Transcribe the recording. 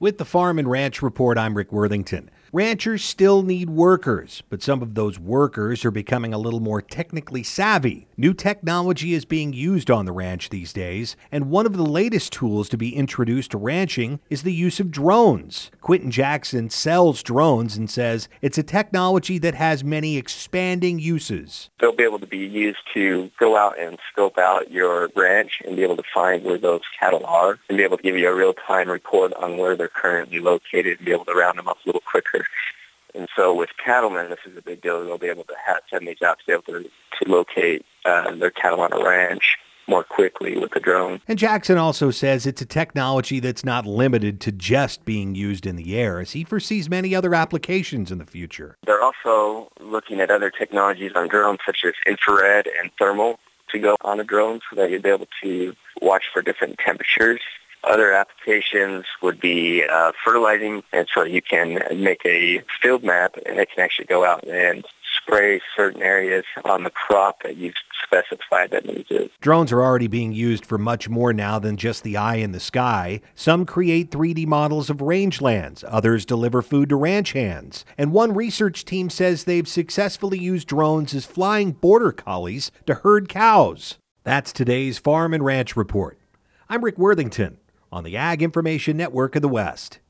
With the Farm and Ranch Report, I'm Rick Worthington. Ranchers still need workers, but some of those workers are becoming a little more technically savvy. New technology is being used on the ranch these days, and one of the latest tools to be introduced to ranching is the use of drones. Quentin Jackson sells drones and says it's a technology that has many expanding uses. They'll be able to be used to go out and scope out your ranch and be able to find where those cattle are and be able to give you a real-time report on where they're currently located and be able to round them up a little quicker. And so with cattlemen, this is a big deal. They'll be able to send these out to be able to locate their cattle on a ranch more quickly with a drone. And Jackson also says it's a technology that's not limited to just being used in the air, as he foresees many other applications in the future. They're also looking at other technologies on drones, such as infrared and thermal, to go on a drone so that you'll be able to watch for different temperatures. Other applications would be fertilizing, and so you can make a field map, and it can actually go out and spray certain areas on the crop that you've specified that needs it. Drones are already being used for much more now than just the eye in the sky. Some create 3D models of rangelands, others deliver food to ranch hands. And one research team says they've successfully used drones as flying border collies to herd cows. That's today's Farm and Ranch Report. I'm Rick Worthington on the Ag Information Network of the West.